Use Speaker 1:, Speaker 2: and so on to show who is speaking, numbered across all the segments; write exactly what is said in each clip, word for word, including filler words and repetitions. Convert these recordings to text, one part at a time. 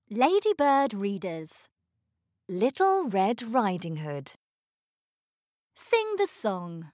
Speaker 1: Ladybird Readers. Little Red Riding Hood. Sing the song.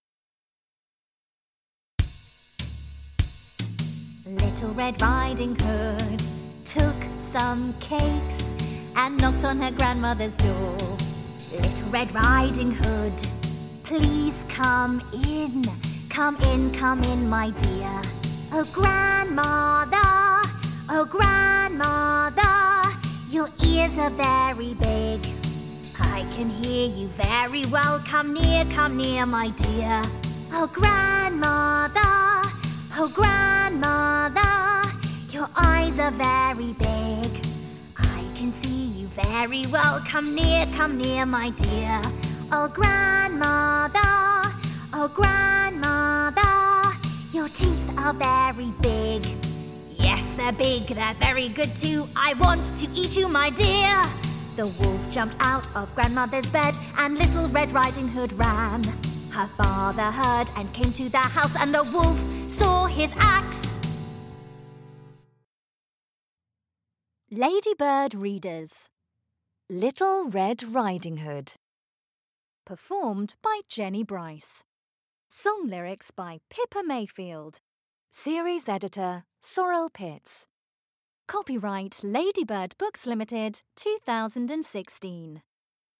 Speaker 1: Little Red Riding Hood took some cakes and knocked on her grandmother's door. Little Red Riding Hood, please come in. Come in, come in, my dear. Oh, grandmother, oh, grandmother, your ears are very big. I can hear you very well. Come near, come near, my dear. Oh, grandmother, oh, grandmother, your eyes are very big. I can see you very well. Come near, come near, my dear. Oh, grandmother, oh, grandmother, your teeth are very big. Yes, they're big, they're very good too. I want to eat you, my dear. The wolf jumped out of grandmother's bed and Little Red Riding Hood ran. Her father heard and came to the house, and the wolf saw his axe. Ladybird Readers. Little Red Riding Hood. Performed by Jenny Bryce. Song lyrics by Pippa Mayfield. Series editor Sorrel Pitts. Copyright Ladybird Books Limited, two thousand sixteen.